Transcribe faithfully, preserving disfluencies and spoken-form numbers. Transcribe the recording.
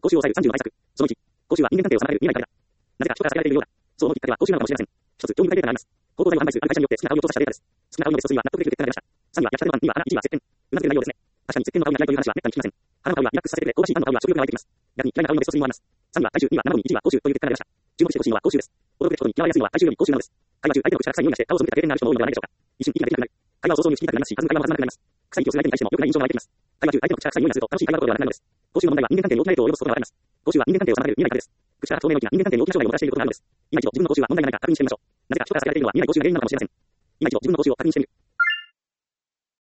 公衆を抑えるさんじゅうの対策。そのいち、公衆は人間関係を妨げる未来からだ。なぜか人から避けられているようだ。そのきっかけは公衆なのかもしれません。一つ、興味深いデータがあります。高校材を販売するある会社によって少な買いを調査したデータです。少な買いのベストスリーは納得できる結果が出ました。さんいは焼きたてのパン、には穴、いちいは接点。うなずける内容ですね。確かに接点の買うにはないという話は滅多に聞きません。花の買うはリラックスさせてくれ、香ばしいパンの買うは食欲が湧いてきます。逆に嫌いな買うのベストスリーもあります。さんいは体重、には生ゴミ、いちいは口臭という結果が出ました。注目してほしいのは口臭です。驚くべきことに嫌われやすいのは体重より口臭なのです。会話中、相手の口が臭い匂いがして顔を背けた経験がある人も多いのではないでしょうか。一瞬息ができなくなる。会話を早々に仕切りたくなりますし、数の会話も弾まなくなります。臭い息をする相手に対しても良くない印象が湧いてきます。会話中、相手の口が臭い匂いがすると楽しい会話どころではなくなるのです。口臭の問題は人間関係に大きな影響を及ぼすことがあります。口臭は人間関係を妨げる未来からです。口から透明の息が人間関係に大きな障害をもたらしていることがあるのです。今一度自分の口臭は問題がないか確認してみましょう。なぜか人から避けられているのは見えない口臭が原因なのかもしれません。今一度自分の口臭を確認してみる。